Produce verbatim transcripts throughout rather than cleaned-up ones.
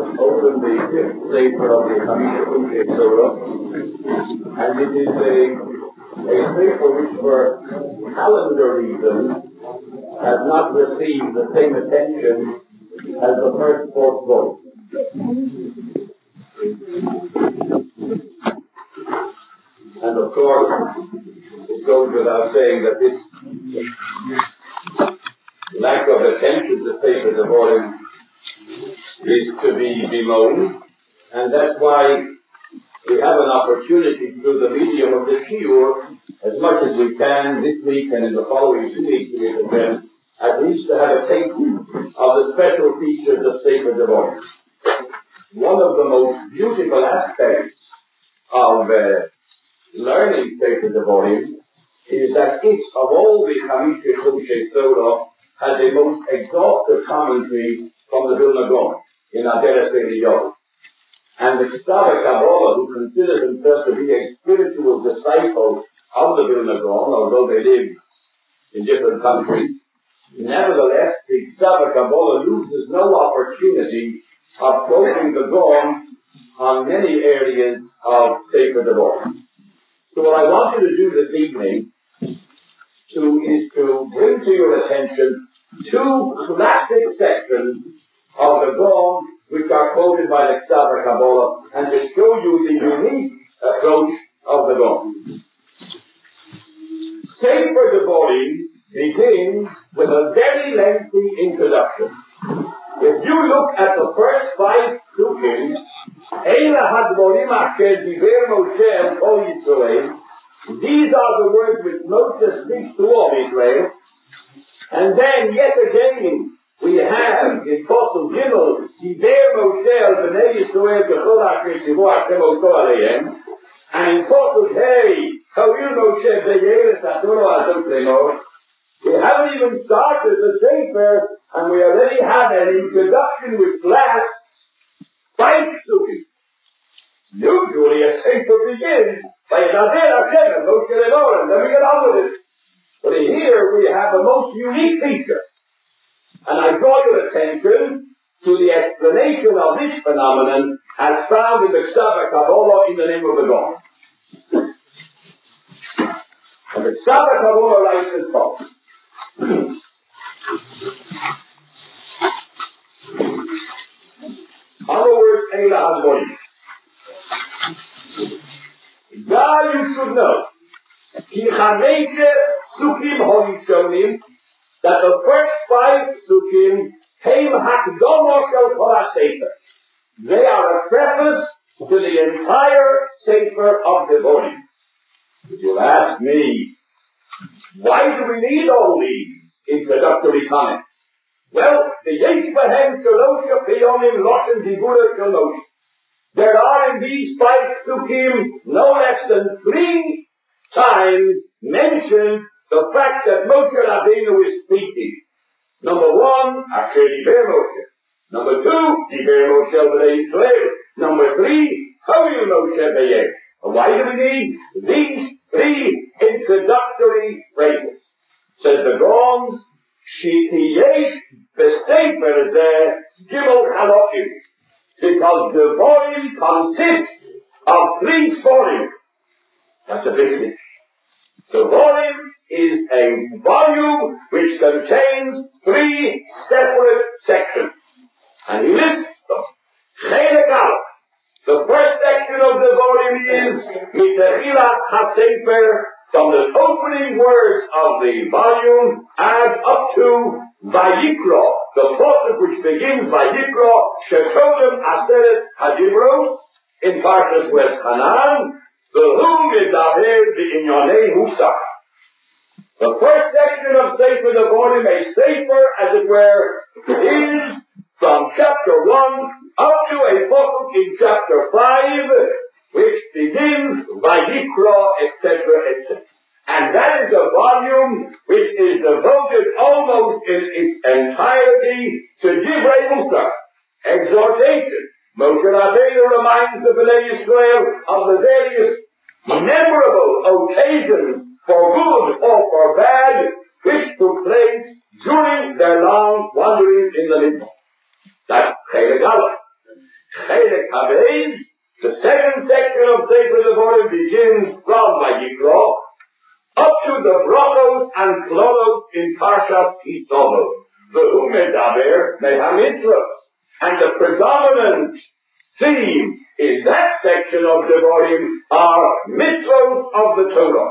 now open the fifth sefer of the Chamisha Chumshei Torah, and it is a, a sefer which, for calendar reasons, has not received the same attention as the first fourth book. And of course, it goes without saying that this lack of attention to Sefer Devarim is to be bemoaned, and that's why we have an opportunity through the medium of the shiur, as much as we can this week and in the following two weeks, we can at least to have a taste of the special features of Sefer Devarim. One of the most beautiful aspects of uh, learning Sefer Devarim is that each of all the Chamisha Chumshei Torah has a most exhaustive commentary from the Vilna Gaon in Aderes Eliyahu. And the Ksav Kabbalah, who considers himself to be a spiritual disciple of the Vilna Gaon, although they live in different countries, nevertheless, the Ksav Kabbalah loses no opportunity of quoting the Gaon on many areas of Sefer Devarim. So what I want you to do this evening to, is to bring to your attention two classic sections of the Gaon which are quoted by the Ksav Kabbalah, and to show you the unique approach of the Gaon. Sefer Devarim begins with a very lengthy introduction. If you look at the first five psukim, Eila hadvorim asher diber Moshe el kol Yisrael, these are the words which Moshe speaks to all Israel. And then yet again we have in Posel Gimel, diber Moshe el bnei Yisrael kechol asher tzivu Hashem oto aleihem, and in Posel Hey, Kavir Moshe beyeres atoro azot lemor. We haven't even started the Sefer, and we already have an introduction which lasts five psukim. Usually a Sefer begins by Nader Hashem and Moshe Lemor, and then we get on with it. But here we have a most unique feature. And I draw your attention to the explanation of this phenomenon as found in the Ksav Kabbalah in the name of the God. And the Ksav Kabbalah writes as follows. Other words, Eila Hadvorim. God, you should know, Ki Chameshe Psukim Horishonim, that the first five Psukim, Heim Hakdomo Shel Kol HaSefer, they are a preface to the entire Sefer of Devarim. You'll ask me, why do we need all these introductory comments? Well, the Yesh Bahem Shalosha Peyonim Loshen Dibura Shalosh. There are in these five psukim no less than three times mentioned the fact that Moshe Rabbeinu is speaking. Number one, Asher Diber Moshe. Number two, Diber Moshe B'nai Yisrael. Number three, Kavir Moshe B'yeh. Why do we need these three introductory phrases? Says the Gaon, Shitiyesh B'Sefer Zeh Gimel Chalokim. Because the volume consists of three volumes. That's a big thing. The volume is a volume which contains three separate sections. And he lists them. Chelek Aleph. The first section of the volume is Mitchilat HaSefer, from the opening words of the volume and up to Vayikra, the portion which begins Vayikra, Shekodem Aseret Hadibros, in Parshas Weschanan, the whom is Daver B'inyonei Musar. The first section of Sefer Devarim, a Sefer, as it were, is from chapter one up to a pasuk in chapter five, which begins Vayikra, et cetera, et cetera. And that is a volume which is devoted almost in its entirety to Divrei Musar, exhortation. Moshe Rabbeinu reminds the Bnei Yisrael of the various memorable occasions for good or for bad which took place during their long wanderings in the Midbar. That's Chelek Aleph. Chelek Habeis, the second section of Sefer Devarim begins from Vayikra up to the brachos and klolos in Parshat Kisavos. The Hu Medaber Mehamitzvos. And the predominant theme in that section of Devarim are mitzvos of the Torah.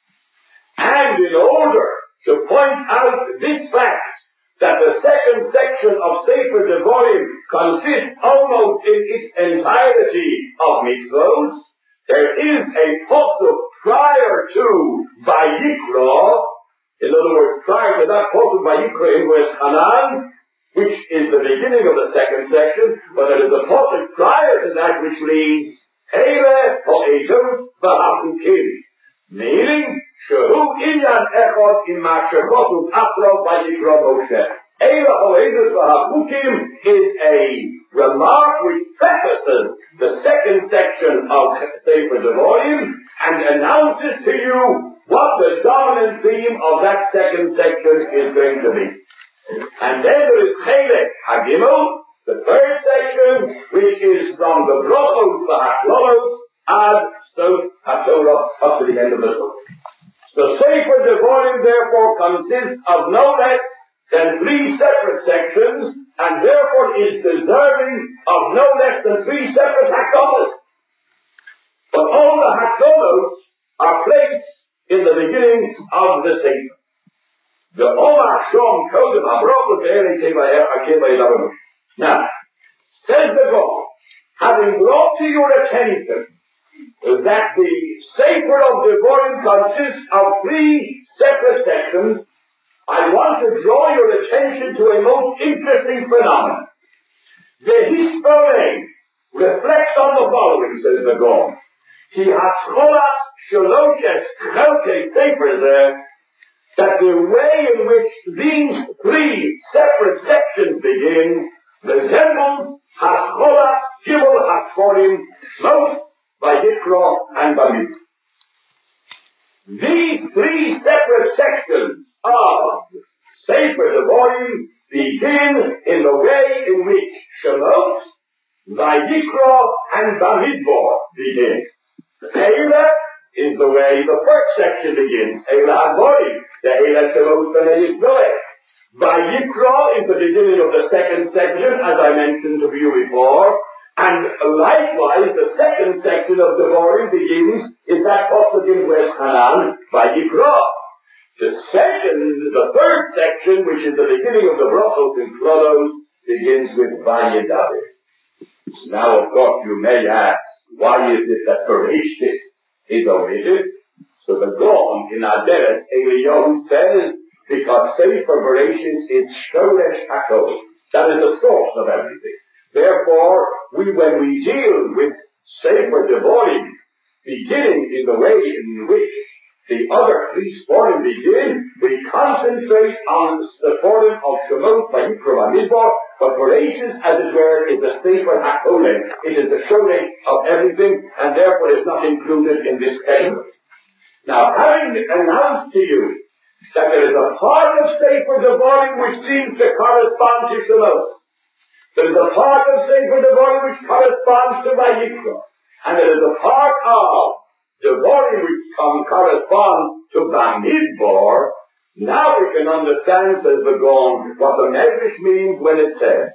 And in order to point out this fact, that the second section of Sefer Devarim consists almost in its entirety of mitzvos, there is a pasuk prior to Vayikra, in other words, prior to that pasuk Vayikra in verse Hanan, which is the beginning of the second section, but there is a pasuk prior to that which reads, Eile ha'edus v'hachukim, meaning, Shehu inyan echad im ma'ashakotu achro Vayikra Moshe. Eile ha'edus v'hachukim is a remark which prefaces the second section of Sefer Devarim and announces to you what the dominant theme of that second section is going to be. And then there is Chelek Hagimel, the third section, which is from the brachos, the hashlolos, ad Sot HaTorah, up to the end of the Torah. The Sefer Devarim therefore consists of no less than three separate sections, and therefore is deserving of no less than three separate hakadolos. But all the hakadolos are placed in the beginning of the Sefer. The Omar Shom Kodem Abraham Be'eri Akeva Elabanush. Now, says the God, having brought to your attention that the Sefer of Devarim consists of three separate sections, I want to draw your attention to a most interesting phenomenon. The Hispone reflects on the following, says the God. He has cholas shaloshes chelke Sefer there, that the way in which these three separate sections begin resembles Haskola, Gimel Haskorim, Shmos, Vayikra, and Bamidbar. These three separate sections of Sefer Devarim begin in the way in which Shmos, Vayikra, and Bamidbar begin. Eila is the way the first section begins. Eila Hagorim. The Eila Shemos B'nai Yisrael. Vayikra is the beginning of the second section, as I mentioned to you before, and likewise the second section of Devarim begins in that pasuk in West Hanan, Vayikra. The second, the third section, which is the beginning of the brachos and klolos, begins with Vayedaber. Now, of course, you may ask, why is it that Bereshit is omitted? So the Gaon in Aderes Eliyahu says, because Sefer Bereshit is Shoresh HaKol. That is the source of everything. Therefore, we, when we deal with Sefer Devarim, beginning in the way in which the other three Sforim begin, we concentrate on the Sforim of Shemot, Vayikra, Bamidbar, but Bereshit, as it were, is the Sefer HaKol. It is the Shoresh of everything, and therefore is not included in this category. Now, having announced to you that there is a part of Sefer Devarim which seems to correspond to Shemot, there is a part of Sefer Devarim which corresponds to Vayikra, and there is a part of Devarim which can correspond to Bamidbar. Now we can understand, says the Gaon, what the Medrash means when it says,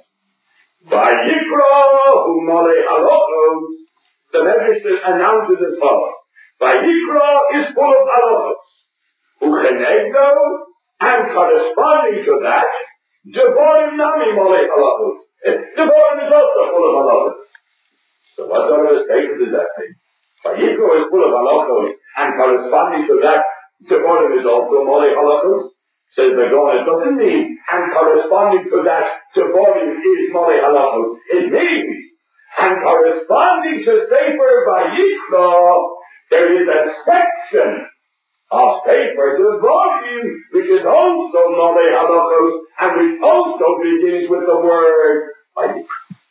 Vayikra hu malei halachos. The Medrash announces as follows. Vayikra is full of halachos. Uchenegdo, and corresponding to that, Devarim nami malei halachos. Devarim is also full of halachos. So what sort of a statement is that thing? Vayikra is full of halachos, and corresponding to that, Devarim is also malei halachos. Says the God, it doesn't mean, and corresponding to that, Devarim is malei halachos. It means, and corresponding to Sefer Vayikra, there is a section of Sefer Devarim which is also malei halachos, and which also begins with the word Vayikra.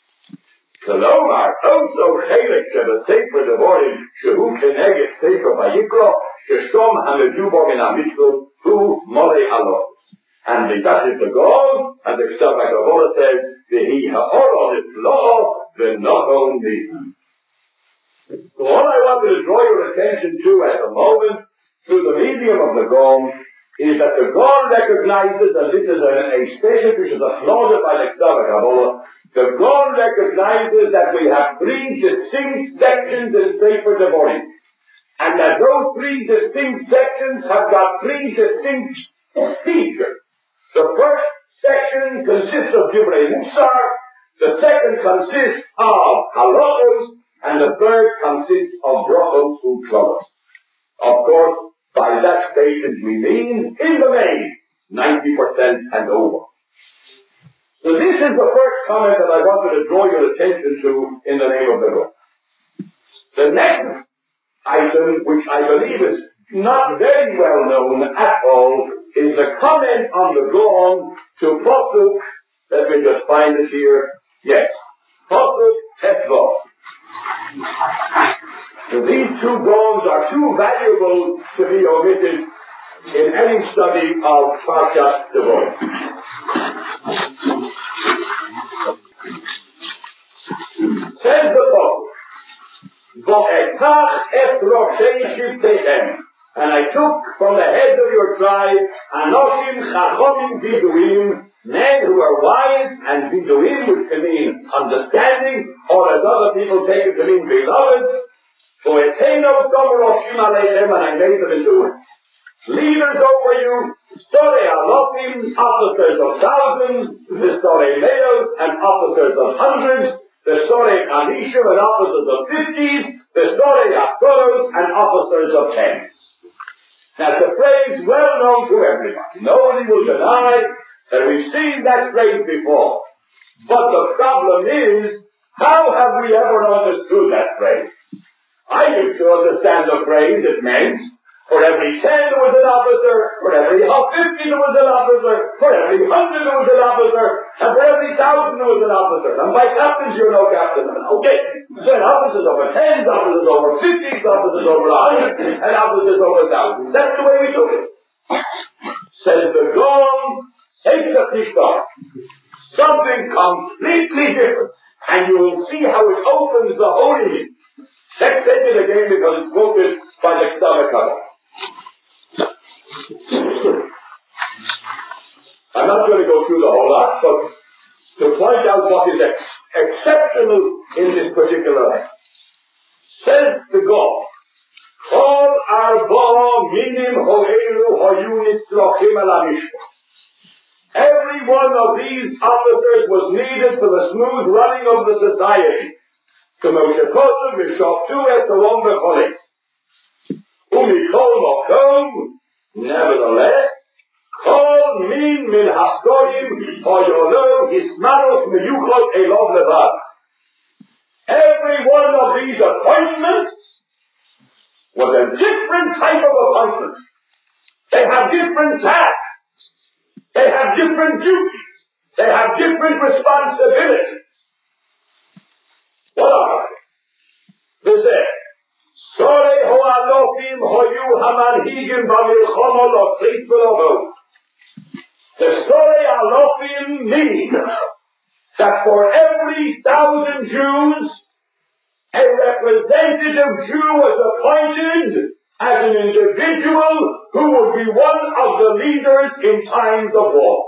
Kolomar, also Chelek Sheba Sefer Devarim, Shehu Keneged Sefer Vayikra, Sheshom HaMedubah in HaMitzvot, Hu malei halachos. And that is the God, and the Ksava Kabbalah says, V'hi ha'or on its law, v'nochon li. So all I want to draw your attention to at the moment, through the medium of the Gaon, is that the Gaon recognizes, and this is a, a statement which is applauded by the K'tava Kabbalah, the Gaon recognizes that we have three distinct sections in Sefer Devarim, and that those three distinct sections have got three distinct features. The first section consists of Divrei Musar, the second consists of halachos, and the third consists of brachos u'klolos. Of course, by that statement we mean, in the main, ninety percent and over. So this is the first comment that I wanted to draw your attention to in the name of the Lord. The next item, which I believe is not very well known at all, is the comment on the Gaon to Pasuk. Let me just find it here. Yes, Pasuk Tetvah. So these two Gaons are too valuable to be omitted in any study of Parshat Devarim. Says the Pasuk, V'etach et roshei shivtechem, and I took from the heads of your tribe Anoshim Chachomim Biduim, men who are wise, and Biduim, which can mean understanding, or as other people take it to mean beloved. V'eteinos Dom Roshim Aleichem, and I made them into leaders over you, Storei Alofim, officers of thousands, the Storei Leos, and officers of hundreds, the Storei Anishim, and officers of fifties, the Storei Astoros, and officers of tens. That's a phrase well known to everybody. Nobody will deny that we've seen that phrase before. But the problem is, how have we ever understood that phrase? I used to understand the phrase it meant, for every ten there was an officer, for every fifty there was an officer, for every hundred there was an officer, and for every thousand there was an officer. And by captains you're no captain. Okay, then officers over tens, officers over fifties, officers over a hundred, and officers over thousands. That's the way we do it. Says the Gaon, takes a Pishtar, something completely different, and you will see how it opens the whole meaning. Let's take it again because it's quoted by the K'tava Kabbalah. I'm not going to go through the whole lot, but to point out what is ex- exceptional in this particular life. Says the God, Kol arba minim ho'elu ho'yu nitzrochim ala mishpah. Every one of these officers was needed for the smooth running of the society. To Moshe Kosev, V'shoftu et Tolom V'choles. Umikol Mokom, nevertheless, Kol min min haskorim ho'yolo hismanos meyuchot elov levad. Every one of these appointments was a different type of appointment. They have different tasks. They have different duties. They have different responsibilities. What are they? This is Storei ho'alofim ho'yu hamanhigim b'milchomo lotzeit v'lovot. The Storei alofim means that for every thousand Jews, a representative Jew was appointed as an individual who would be one of the leaders in times of war.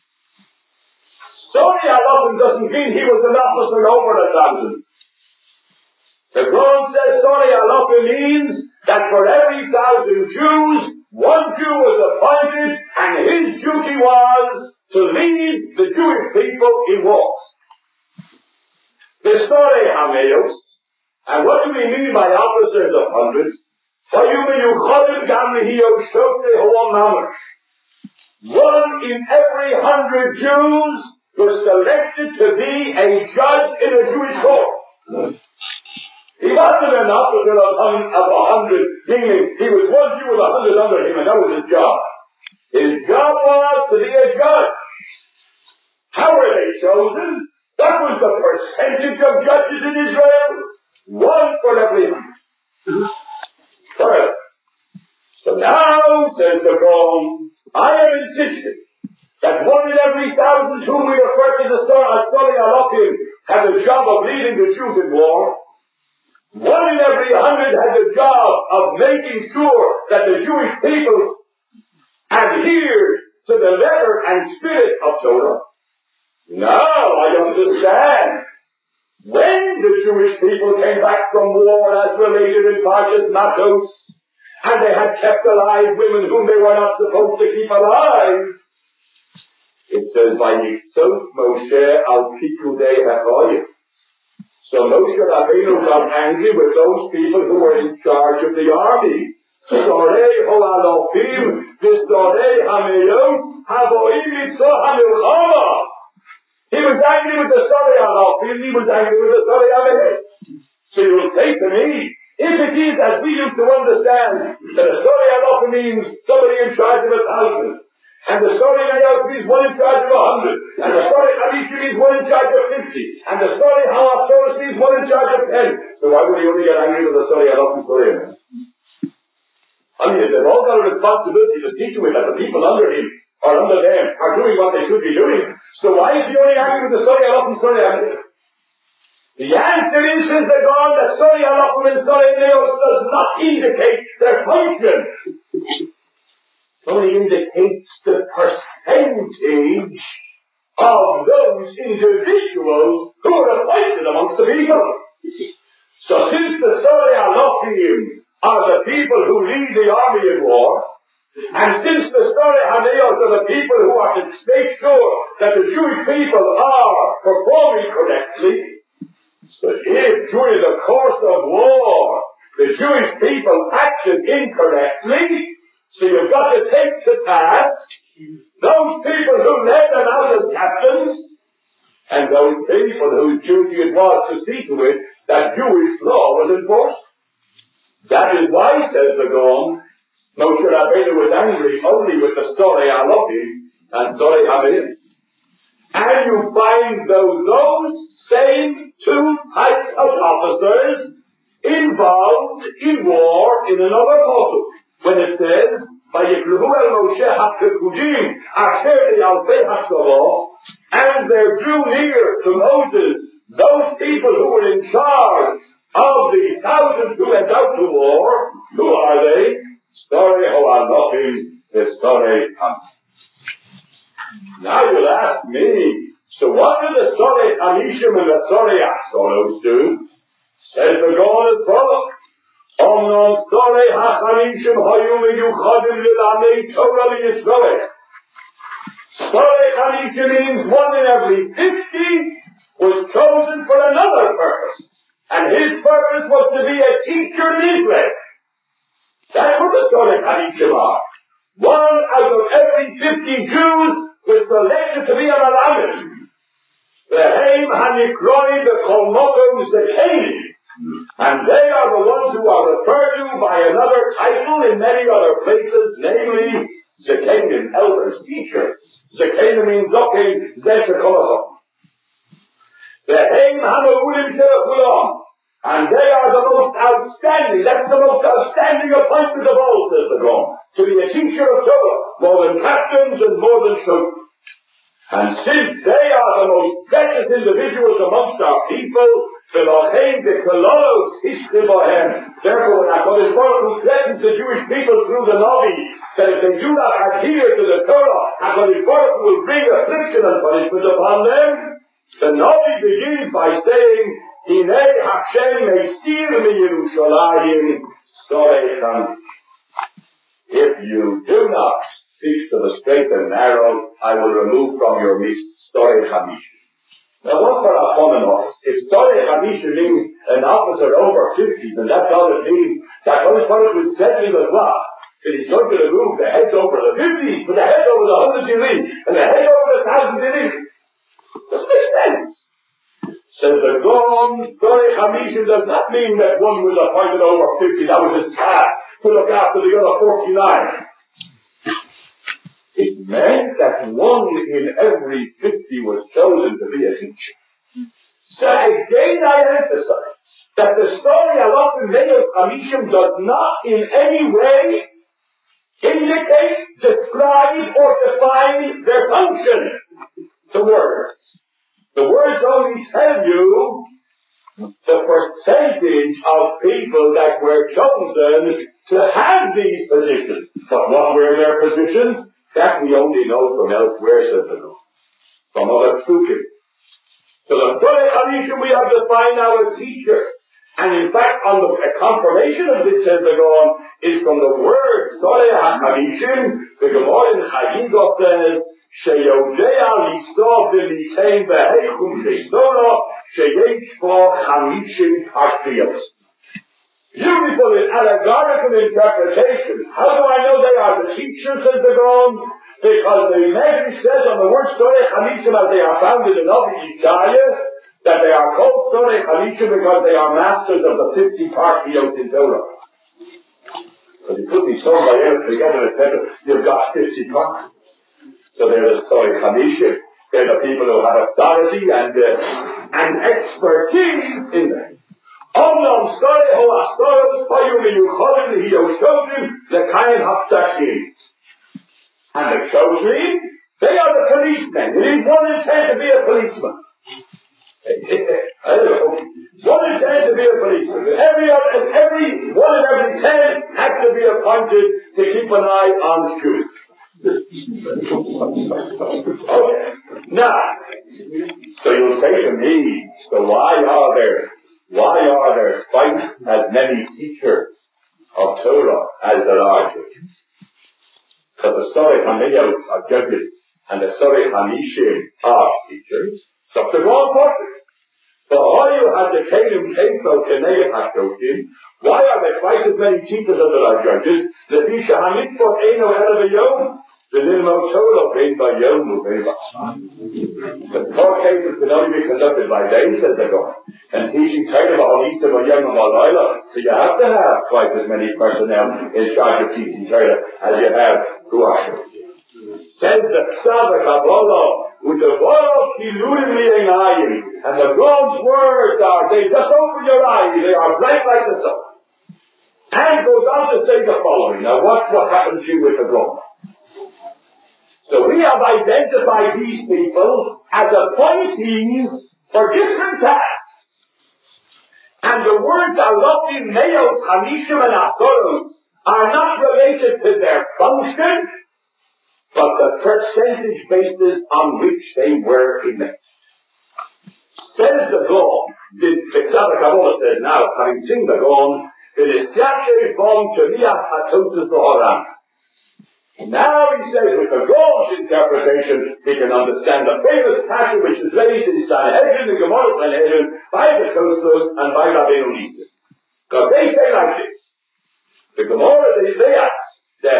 Storei alofim doesn't mean he was an officer over a thousand. The Gaon says Storei alofim means that for every thousand Jews, one Jew was appointed, and his duty was to lead the Jewish people in wars. The Storei hameos, and what do we mean by officers of hundreds? One in every hundred Jews was selected to be a judge in a Jewish court. He wasn't an officer of, of a hundred, meaning he was one Jew with a hundred under him, and that was his job. His job was to be a judge. How were they chosen? That was the percentage of judges in Israel. One for every hundred. Third. So now, says the Gaon, I am insisting that one in every thousand whom we refer to the Storei alofim had the job of leading the Jews in war. One in every hundred had the job of making sure that the Jewish people adhered to the letter and spirit of Torah. Now I understand. When the Jewish people came back from war, as related in Parshas Matos, and they had kept alive women whom they were not supposed to keep alive, it says, Vayiktzot Moshe al Pikudei HaChoyim. So Moshe Rabbeinu got angry with those people who were in charge of the army. Storei Ho'alofim, V'storei Hameyot, Havoim Mitzvah HaMilchama. He was angry with the Storei Halofim, he was angry with the Storei Hameyot. So you will say to me, if it is as we used to understand, that a Storei Halofim means somebody in charge of a thousand, and the Storei Hameyot means one in charge of a hundred, and the Storei Hamishi means one in charge of fifty, and the Storei Hamasoros means one in charge of ten. So why would he only get angry with the Storei Halofim Storei Hameyot? I mean, if they've all got a responsibility to see to it that the people under him or under them are doing what they should be doing, so why is he only angry with the Storei Halofim Storei Hameyot? The answer is, says the God, that Storei Halofim and Storei Hameyot does not indicate their function. It only indicates the percentage of those individuals who are appointed amongst the people. So since the Storei Halofim are the people who lead the army in war, and since the Storei Hameyot are the people who are to make sure that the Jewish people are performing correctly, so if during the course of war the Jewish people acted incorrectly, so you've got to take to task those people who led them out as captains, and those people whose duty it was to see to it that Jewish law was enforced. That is why, says the Gaon, Moshe Rabbeinu was angry only with the Storei Halofim and Storei Hameyot. And you find those, those same two types of officers involved in war in another pasuk, when it says, Vayikruhu el Moshe ha'pekudim asher li'alpei hashkavah, and there drew near to Moses those people who were in charge of the thousands who went out to war. Who are they? Storei Ho'alofim, the Storei Hameyot. Now you'll ask me, so what do the Storei Hamishim and the Storei Achsoros do? Says the God as follows, Omnon Storei HaChamishim hayu meyuchadim lilamei Torah liyisroel. Storei Hamishim means one in every fifty was chosen for another purpose, and his purpose was to be a teacher in Israel. That's what the Storei Hamishim are. One out of every fifty Jews was selected to be a Malamed. Ve'hem hanikroim b'chol mokom zekenim. And they are the ones who are referred to by another title in many other places, namely Zekenim, elders, teachers. Zekenim means Zokim Zeshekolochom. Ve'hem hamaulim she'echulam. And they are the most outstanding, that's the most outstanding appointment of all, says the God, to be a teacher of Torah, more than captains and more than children. And since they are the most precious individuals amongst our people, therefore when HaKadosh Baruch Hu threatens the Jewish people through the Navi, that if they do not adhere to the Torah, HaKadosh Baruch Hu will bring affliction and punishment upon them, the Navi begins by saying, Hinei Hashem meistir miyerushalayim storei Hamishim. If you do not speak to the straight and narrow, I will remove from your midst storei Hamishim. Now what for a common office? If storei Hamishim means an officer over fifty, then that's all it means. That Holy Spirit was settling as well. That he's going to remove the heads over the fifty, but the heads over the hundred you leave, and the head over the thousand you leave. Doesn't make sense. Says the Gaon, Storei Hamishim does not mean that one was appointed over fifty, that was his task, to look after the other forty-nine. It meant that one in every fifty was chosen to be a teacher. So again I emphasize that the Storei Halofim Meos Hamishim does not in any way indicate, describe, or define their function. The words. The words only tell you the percentage of people that were chosen to have these positions. But what were their positions? That we only know from elsewhere, says the Lord. From other psukim. So the Torah Hadishim we have to find our teacher. And in fact, on the a confirmation of this, says the God, is from the word Torah Hadishim. The Gemara in Chagigah says, Sheyodea listo v'litain v'heichum sheisora sheyesh bo chamishim parshiyos. Beautiful in allegorical interpretation. How do I know they are the teachers, says the God? Because the Medrash says on the word Torah Chamishim as they are found in the Navi Yishaya, that they are called Torah Chamishim because they are masters of the fifty parshiyos in Torah. So you put these some by together, et cetera, you've got fifty parts. So there is Torah Chamishim. They're the people who have authority and uh, and expertise in them. Omnom Storei Ho Astoros Payum Miyuchodim Lehiyoshodim Lekaim Hapsachim. And the chosen, they are the policemen. It is one in ten to be a policeman. I don't know. One in ten to be a policeman. Every, every one in every ten has to be appointed to keep an eye on schools. Okay. Now, so you'll say to me, so why are there, why are there twice as many teachers of Torah as there are judges? Because the Storei Hamiyot are judges, and the Storei Hamishim are teachers. So to go on forward. So why you have the Kelim Keifel Kenei HaShokim? Why are there twice as many teachers as there are judges? The Bisha Hamitzvot Eino Elav Yom. The Nilmo Torah Vein by Yom Vein by. The court cases can only be conducted by day, says the God. And teaching Torah B'Halista B'Yom B'Alayla. So you have to have twice as many personnel in charge of teaching Torah as you have who are sure. Says the Tzaddik Kabbalah, U'Devorah Kilurim Li'enayim. And the God's words are, they just open your eyes, they are bright like the sun. And goes on to say the following. Now watch what happens to you with the God. So we have identified these people as appointees for different tasks. And the words Alofim, Meos, Hamishim, and Astoros are not related to their function, but the percentage basis on which they were elected. Says the God, the Tzaddik Kabbalah says now, having seen the God, it is Yasher Bon Shemiach HaTotus V'Horam. Now he says with the God's interpretation, he can understand the famous passage which is raised in Sanhedrin, the Gemara Sanhedrin, by the Tosfos and by Rabbeinu Nissim. Because they say like this. The Gemara, they say us. The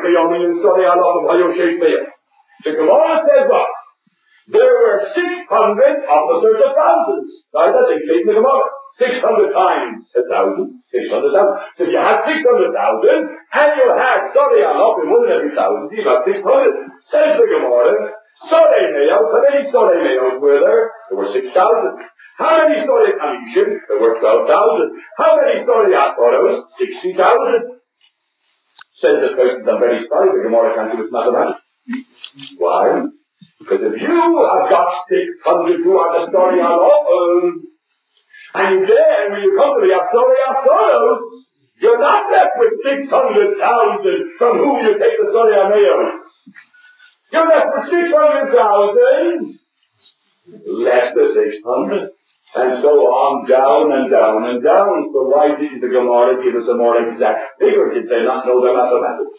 Gemara says what? There were six hundred officers of thousands. Right? That's in the Gemara. Six hundred times a thousand. Six hundred thousand. So if you had six hundred thousand, and you had, sorry, I'm not in one in every thousand, you got six hundred. Says the Gemara, Sorei Meos, how many Sorei Meos were there? There were six thousand. How many Sorei Hamishim? There were twelve thousand. How many Sorei Astoros? Sixty thousand. Says the person, I'm very sorry, the Gemara can't do its mathematics. Why? Because if you have got six hundred who are the story on own, and then when you come to the story of sorrows, you're not left with six hundred thousand from whom you take the story on Meos. You're left with six hundred thousand, less the six hundred. And so on, down and down and down. So why didn't the Gemara give us a more exact figure? Did they not know the mathematics?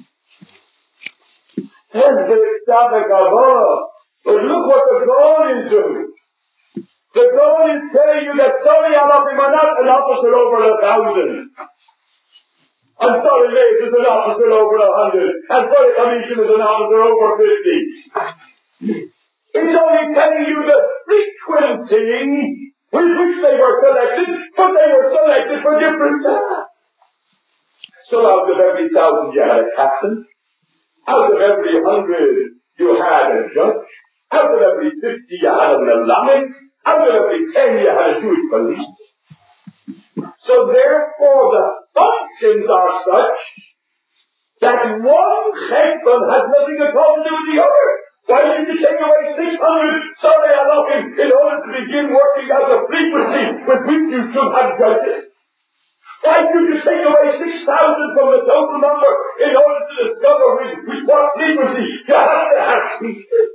Says the Tzaddik Kabbalah. But look what the God is doing. The God is telling you that sorry Alofim are not an officer over a thousand. And sorry Leis is an officer over a hundred. And sorry Hamishim is an officer over fifty. It's only telling you the frequency with which they were selected, but they were selected for different tasks. So out of every thousand you had a captain. Out of every hundred you had a judge. Out of every fifty you had a melamed. Out of every ten you had a Jewish police. So therefore the functions are such that one cheshbon has nothing at all to do with the other. Why should you take away six hundred Sunday allotting in order to begin working out the frequency with which you should have judges? Why should you take away six thousand from the total number in order to discover with, with what frequency you have to have teachers?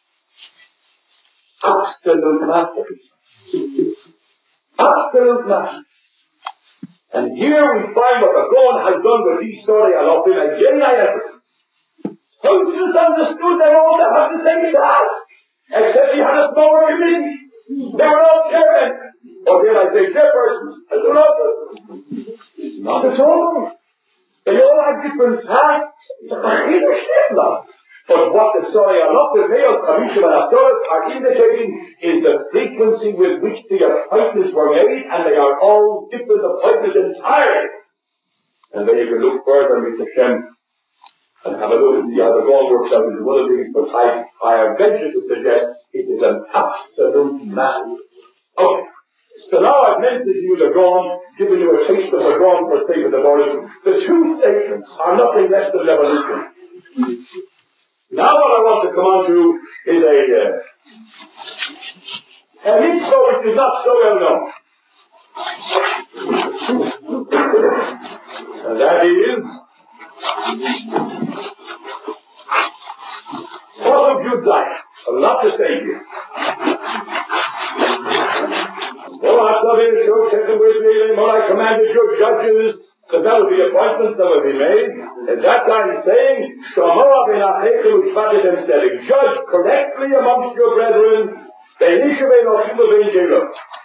Absolute masterpiece. Absolute masterpiece. And here we find what the God has done with these story allotting again I ever. Hostess understood they all have the same task, except he had a smaller committee. They were all chairmen, or dare I say chairpersons, as well as not at all. They all had different tasks, leadership now. But what the story allotted males of each of our stories are indicating is the frequency with which the appointments were made, and they are all different appointments entirely. And then you can look further, Mister Shem, and have a look and see how the God works out into one of these, but I, I venture to suggest it is an absolute matter. Okay. So now I've mentioned to you the dawn, given you a taste of the dawn for sake of the morning. The two statements are nothing less than revolution. Now what I want to come on to is a, uh, an info which is not so well known. And that is, what of you die? A lot to say here. Well, I love you, so taken with me, and when I commanded your judges, because that would be appointments that would be made. At that time saying, Shamoah ben Achechel u'shvatet and said, judge correctly amongst your brethren, Be'nisha ben Ochila ben Jelo.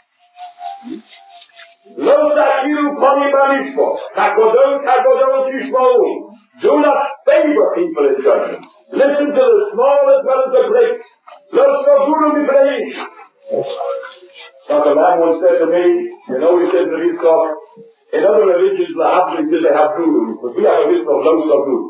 Lo sakiru poni manishmos, kakodon kakodon tishmo'u. Do not favor people in judgment. Listen to the small as well as the great. Lo soguru mi'breish. But the man once said to me, you know, he said to me, in other religions, the Habs says they have gurus, but we have a list of low sub-gurus.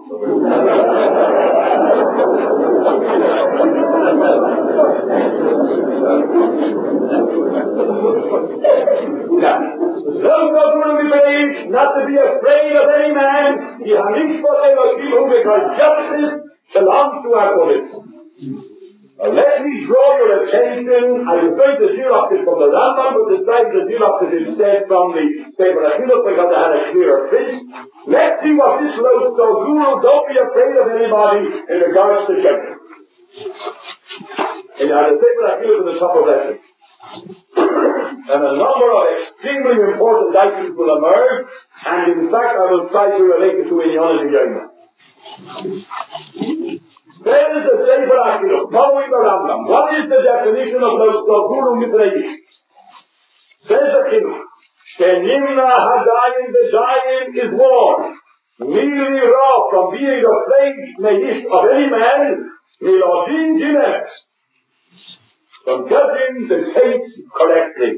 Now, low sub-guru not to be afraid of any man, because justice belongs to our police. Now, let me draw your attention. I referred to Xeroxes from the Rambam, but decided the Xeroxes instead from the Sefer Achilles because I had a clearer print. Let's see what this low guru, don't be afraid of anybody in regards to judgment. And I had a Sefer Achilles at the top of that list. And a number of extremely important items will emerge, and in fact I will try to relate it to Inyanas again. There is the Sefer Achilles, following the Rambam. What is the definition of those Guru Mitrayim? Says Achilles, Shenimna Hadayim B'Dayim is warned. Merely raw from being afraid Meyish of any man, Milodin Jinex, from judging the case correctly.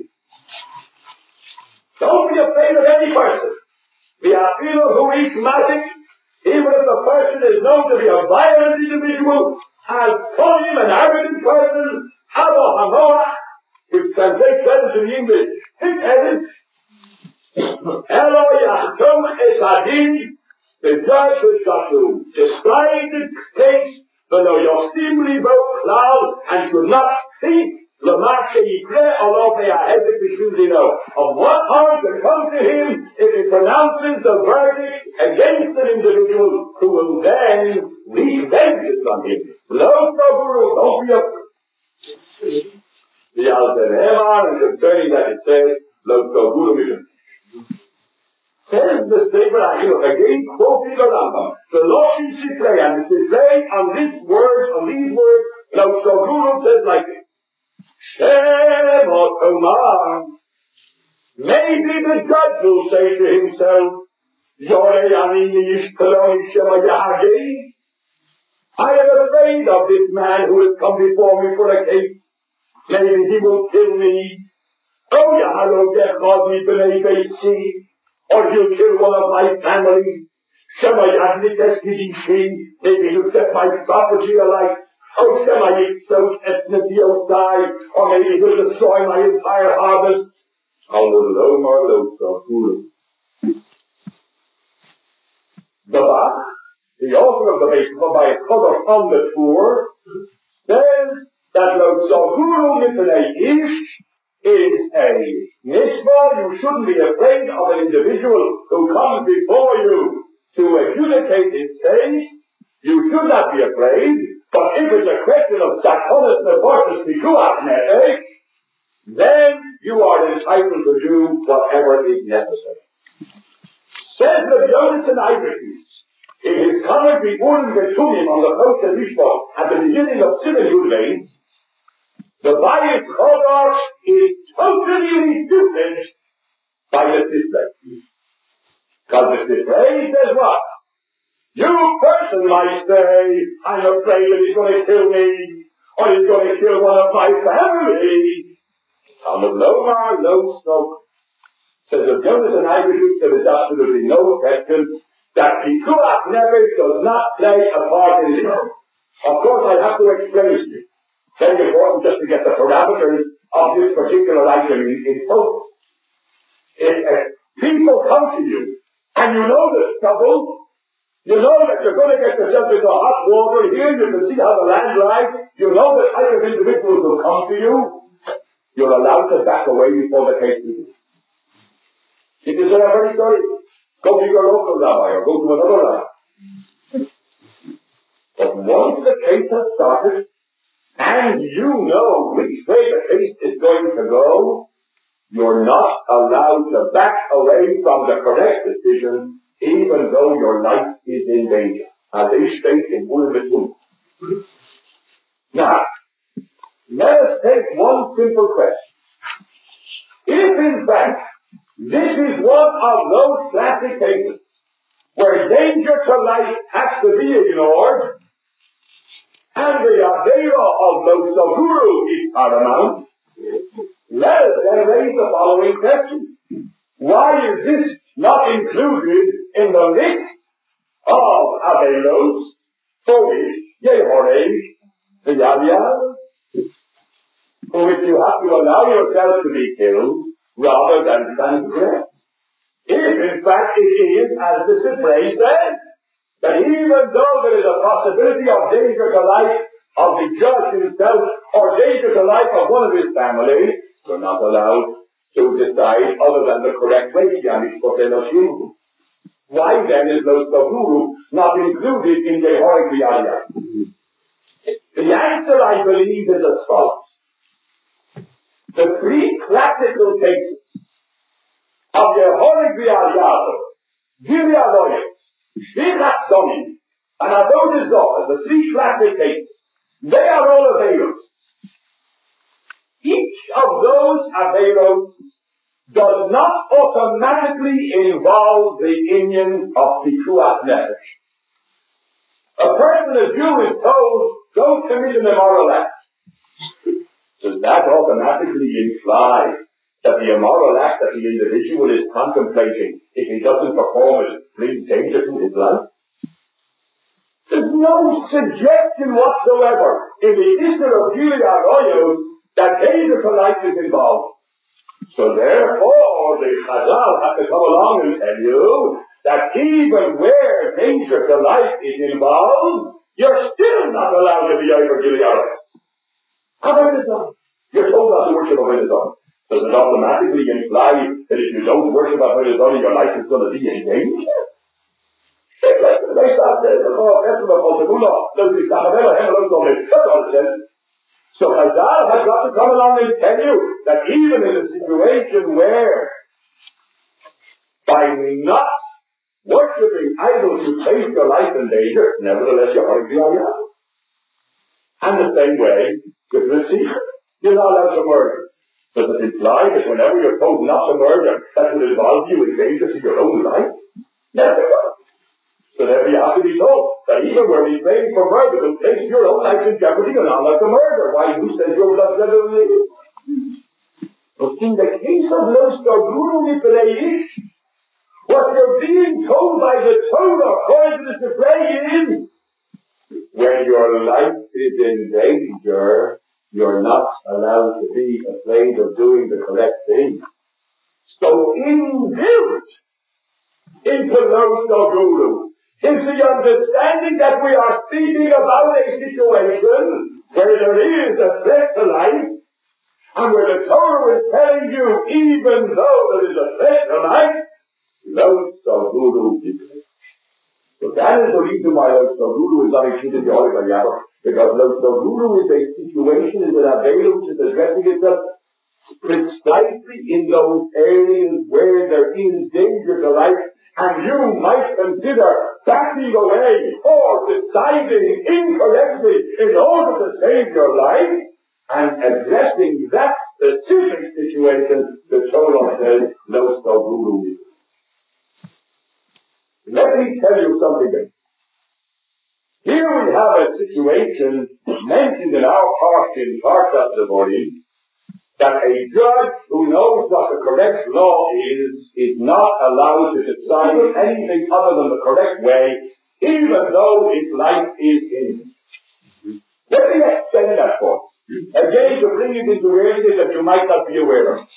Don't be afraid of any person. The Achilles who eats magic, even if the person is known to be a violent individual, as cunning and arrogant person, Haba Hamoah, which translates that into the English, thick-headed, Elo Yachtom Esadin, the judge has got to describe the case below Yostim Libo Cloud and should not think Lamashe Yikre Olofe Ahezek Bishuzino of what harm can come to him if he pronounces the verdict against an individual who will then wreak vengeance on him. Lo Guru, don't be afraid. The Al-Zeremar, and concerning that it says, Lo Guru, says the Sefer Achilles, again quoting the Rambam, the Loshin Sifrei, and the Sifrei on this word, on these words, Lo Guru says like this. Shem Otomar. Maybe the judge will say to himself, Yorei Anini Yishkaloni Shema Yahagei. I am afraid of this man who has come before me for a case. Maybe he will kill me. Oh, Yahalo Gechod Mi B'nei Beitzi. Or he'll kill one of my family. Shema Yahagei Eskidishi. Maybe he'll set my property alight. Oh, Shema Yitzot Etnetiosai, or maybe he'll destroy my entire harvest. Alulom Arlo The Bach, the author of the Bishop by Chodosh on the tour, says that lo tzoguru mipnei ish is a mitzvah. You shouldn't be afraid of an individual who comes before you to adjudicate his case. You should not be afraid, but if it's a question of sakonis nefortis pikuach nefesh, then you are entitled to do whatever is necessary. Says the Jonas and Iverses in his commentary Urim Getumim on the Post of Mishpah at the beginning of Simon Yudlein, the Bayis Chodosh is totally refuted by the Sifrei. Because the Sifrei says what? You person might say, I'm afraid that he's going to kill me, or he's going to kill one of my family. Talmud Lomar, Lo Smoke. Says of Jonas and Iverses, there is absolutely no question that Pikuach Nefesh does not play a part in it. Of course, I have to explain to you. Very important just to get the parameters of this particular item in, in focus. If uh, people come to you, and you know there's trouble, you know that you're going to get yourself into hot water here, you can see how the land lies, you know the type of individuals will come to you, you're allowed to back away before the case begins. If you say, I'm very sorry, go to your local rabbi or go to another rabbi. But once the case has started, and you know which way the case is going to go, you're not allowed to back away from the correct decision, even though your life is in danger. As they state in Urim Getumim. Now, let us take one simple question. If in fact, this is one of those classic cases where danger to life has to be ignored, and the Aveira of Lo Tzoguru is paramount, let us then raise the following question. Why is this not included in the list of Aveiros for which Yehorei, the Yaliyah, for which you have to allow yourself to be killed rather than transgress? If in fact it is, as the Sifrei says, that even though there is a possibility of danger to life of the judge himself or danger to life of one of his family, you're not allowed to decide other than the correct way. Why then is Lo Tzoguru not included in the Yehorei B'Yaliyah? The answer, I believe, is as follows. The three classical cases of Yehorei B'Yaliyah, Gilead Loyal, Shlichat Donim, and Avodah Zorah, the three classic cases, they are all Aveiros. Each of those Aveiros does not automatically involve the union of Pikuach Nefesh. A person, a Jew, is told, don't commit an immoral act. Does that automatically imply that the immoral act that the individual is contemplating, if he doesn't perform it, brings danger to his life? There's no suggestion whatsoever in the issue of Gilead Oyos that danger to life is involved. So therefore, the Chazal have to come along and tell you that even where danger to life is involved, you're still not allowed to be over Gilead Oyos. How about it done? You're told not to worship Avodah Zarah. Does it automatically imply that if you don't worship Avodah Zarah, your life is going to be in danger? That's all it says. So Chazal has got to come along and tell you that even in a situation where by not worshipping idols you place your life in danger, nevertheless you're going to be on. And the same way with the secret. You're not allowed to murder. Does it imply that whenever you're told not to murder, that will involve you in danger to your own life? Never. So therefore you have to be told that even where we pray for murder will place your own life in jeopardy, you're not allowed to murder. Why? Who says your blood never lives? But in the case of Lo Tzoguru Mipnei Ish, what you're being told by the Torah, according to the Sifrei, is when your life is in danger, you're not allowed to be afraid of doing the correct thing. So inbuilt into Lo Tzoguru is the understanding that we are speaking about a situation where there is a threat to life, and where the Torah is telling you, even though there is a threat to life, Lo Savuru Dikle. So that is the reason why Lo Savuru is not included in the Oleg Yabba, because Lo Savuru is a situation, is an avail which is addressing itself precisely in those areas where there is danger to life, and you might consider backing away or deciding incorrectly in order to save your life, and addressing that specific situation, the Torah says, Lo Savuru. Let me tell you something. Here we have a situation mentioned in our portion, part of the body, that a judge who knows what the correct law is, is not allowed to decide anything other than the correct way, even though his life is in. Let me explain that for you. Again, to bring it into areas that you might not be aware of.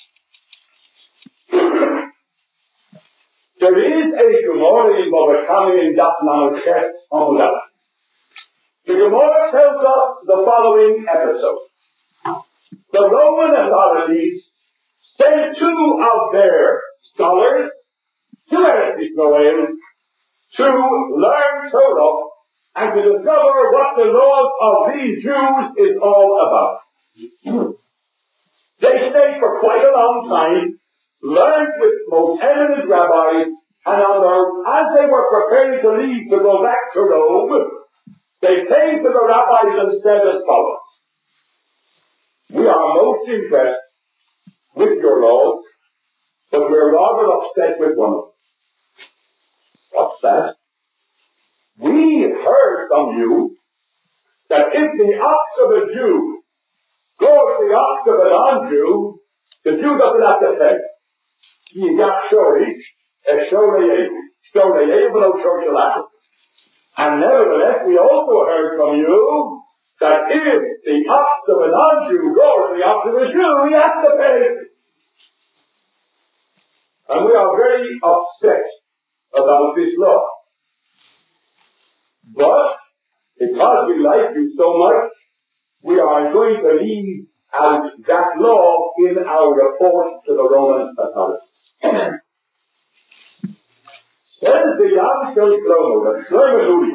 There is a Gemara in Bava Kama in Daf Lamed Ches Amud Aleph. The Gemara tells us the following episode. The Roman authorities sent two of their scholars to Eretz Yisrael to learn Torah and to discover what the laws of these Jews is all about. They stayed for quite a long time, learned with most eminent rabbis, and on their, as they were preparing to leave to go back to Rome, they came to the rabbis and said as follows: we are most impressed with your laws, but we're rather upset with one of them. What's that? We heard from you that if the ox of a Jew goes the ox of a non-Jew, the Jew doesn't have to pay. He got shortage, a shortage, shortage, but no shortage. And nevertheless, we also heard from you that if the ox of a non-Jew goes the ox of a Jew, he has to pay. And we are very upset about this law. But because we like you so much, we are going to leave out that law in our report to the Roman authorities. Says the Yam Shel Shlomo, the Shlomo,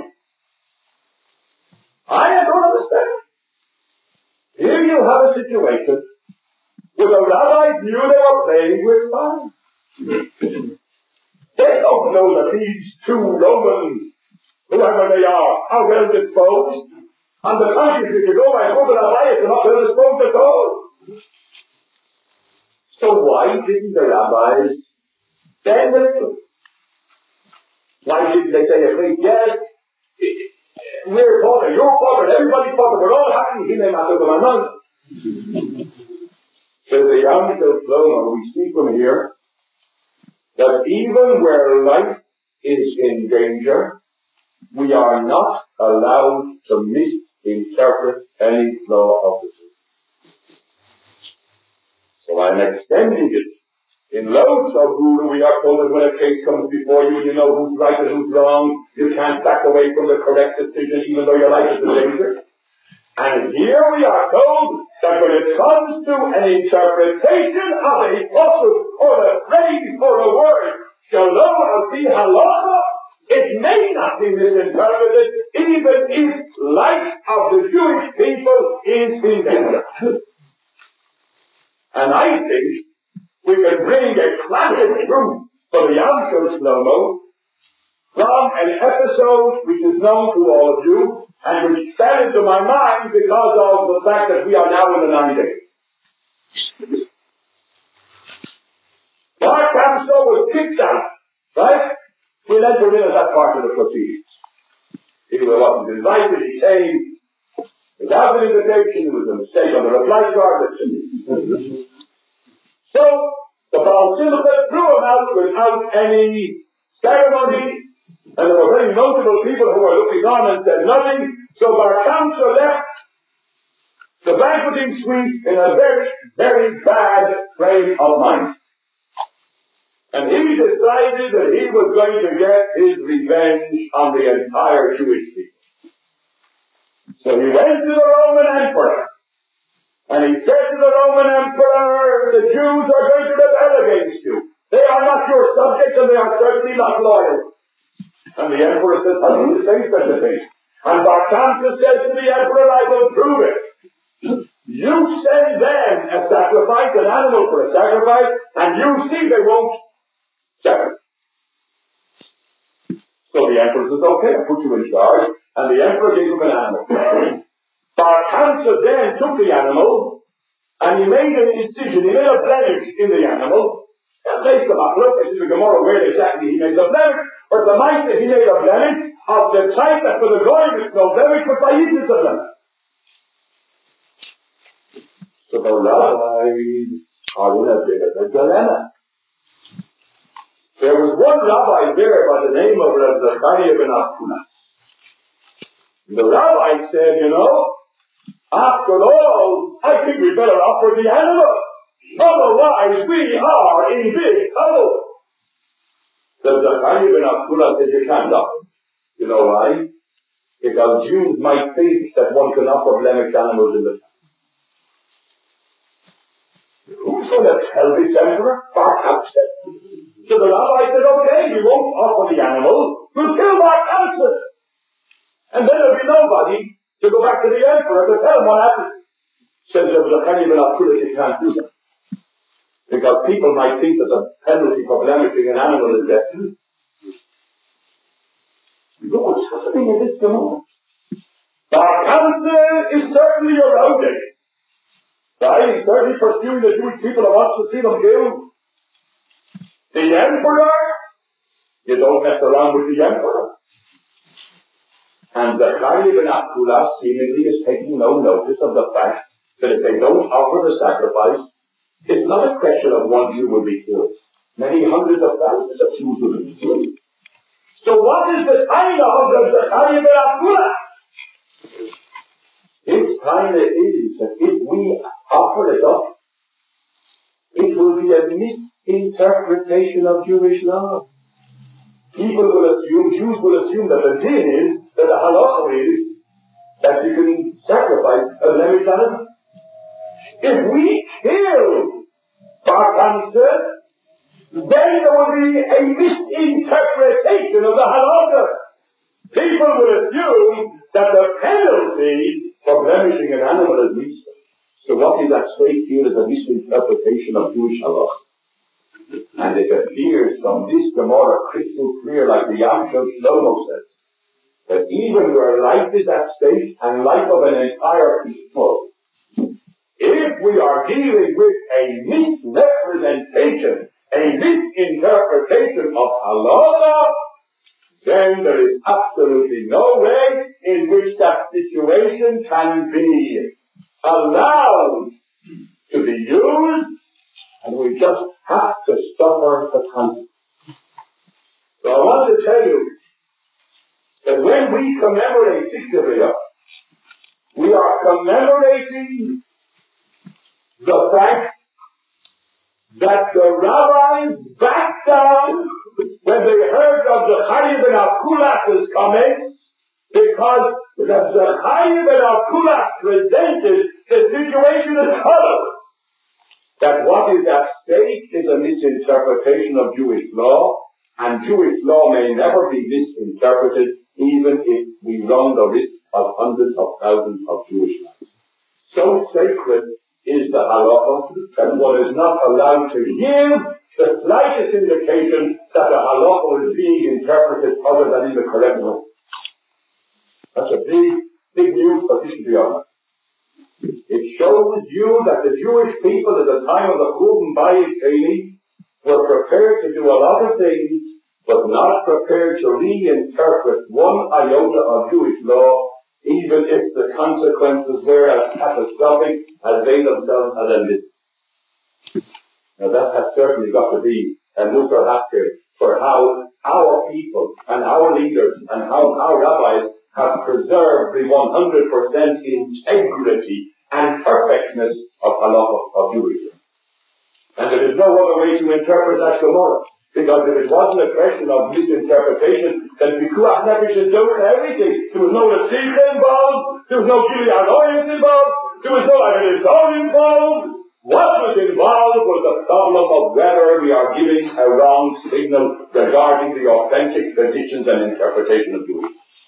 I don't understand. Here you have a situation where the rabbis knew they were playing with fire. They don't know that these two Romans, whoever they are, are well disposed. On the contrary, if you go by over the rabbis, they're not well disposed at all. So why didn't the rabbis stand with them? Why didn't they say, if yes, we're father, your father, everybody's father, we're all happy, he may not do my none. Says the Yam Shel Shlomo, we see from here that even where life is in danger, we are not allowed to misinterpret any law of the truth. So I'm extending it. In loads of Guru, we are told that when a case comes before you, you know who's right and who's wrong. You can't back away from the correct decision, even though your life is in danger. And here we are told that when it comes to an interpretation of a pasuk or a phrase or a word, shalom al pi halacha, it may not be misinterpreted, even if life of the Jewish people is in danger. And I think we can bring a classic proof for the Yam Shel Shlomo from an episode which is known to all of you and which fell into my mind because of the fact that we are now in the nine days. Bar Kamso was kicked out, right? We'll enter in as that part of the proceedings. He wasn't invited, he came without an invitation, it was a mistake on the reply card. So, the Baal Simcha threw him out without any ceremony, and there were very notable people who were looking on and said nothing, so Bar Kamsa left the banqueting suite in a very, very bad frame of mind. And he decided that he was going to get his revenge on the entire Jewish people. So he went to the Roman emperor, and he said to the Roman emperor, the Jews are going to rebel against you. They are not your subjects, and they are certainly not loyal. And the emperor says, how do you say such a thing? And Bar Kamsa says to the emperor, I will prove it. You send them a sacrifice, an animal for a sacrifice, and you see they won't sacrifice. So the emperor says, okay, I'll put you in charge. And the emperor gave him an animal. Bar Kamsa then took the animal, and he made an incision. He made a blemish in the animal. And they come up, look, this is the Gemara where exactly he made the blemish, but the might that he made a blemish of the type that for the goyim it's no blemish, but by eating the blemish. So the rabbis are in a bit of a dilemma. There was one rabbi there by the name of Rav Zechariah ben Akulas. The rabbi said, you know, after all, I think we better offer the animal. Otherwise, we are in big trouble. Rav Zechariah ben Akulas said, you can't offer. You know why? Because Jews might think that one can offer blemished animals in the town. Who's going to tell this emperor? Bar Kamsa. So the rabbi said, okay, we won't offer the animal, we'll kill Bar Kamsa. And then there'll be nobody to go back to the emperor to tell him what happened. Says Rav Zechariah ben Akulas, you can't do that. Because people might think that the penalty for blemishing an animal is death. Look what's happening in this moment. Bar Kamsa is certainly around it. Right? He's certainly pursuing the Jewish people and wants to see them killed. The emperor, you don't mess around with the emperor. And Zechariah ben Akulas seemingly is taking no notice of the fact that if they don't offer the sacrifice, it's not a question of one Jew will be killed. Many hundreds of thousands of Jews will be killed. So what is the time of Zechariah ben Akulas? His time is that if we offer it up, it will be a misinterpretation of Jewish law. People will assume, Jews will assume that the din is, that the halacha is, that you can sacrifice a blemished animal. If we kill Bar Kamsa, then there will be a misinterpretation of the halacha. People will assume that the penalty for blemishing an animal is least. So what is at stake here is a misinterpretation of Jewish halacha. And it appears from this Gemara crystal clear, like the Yam Shel Shlomo says, that even where life is at stake and life of an entire people, if we are dealing with a misrepresentation, a misinterpretation of halacha, then there is absolutely no way in which that situation can be allowed to be used, and we just have to suffer the consequences. So I want to tell you that when we commemorate Tisha B'Av, we are commemorating the fact that the rabbis backed down when they heard of Zechariah ben Akulas' comments, because Zechariah ben Akulas presented the situation as follows: that what is at stake is a misinterpretation of Jewish law, and Jewish law may never be misinterpreted, even if we run the risk of hundreds of thousands of Jewish lives. So sacred is the halacha that one is not allowed to give the slightest indication that the halacha is being interpreted other than in the correct way. That's a big, big news for Tisha B'Av. It shows you that the Jewish people at the time of the Churban Bayit Sheni were prepared to do a lot of things, but not prepared to reinterpret one iota of Jewish law, even if the consequences were as catastrophic as they themselves had envisaged. Now that has certainly got to be a Musar Hasker for how our people and our leaders and how our rabbis have preserved the one hundred percent integrity and perfectness of halacha of Judaism. And there is no other way to interpret that Gemara. Because if it wasn't a question of misinterpretation, then Pikuach Nefesh is doing everything. There was no Latzicha involved, there was no Gilead Oyens involved, there was no Agonizon involved. What was involved was the problem of whether we are giving a wrong signal regarding the authentic traditions and interpretation of Jewish.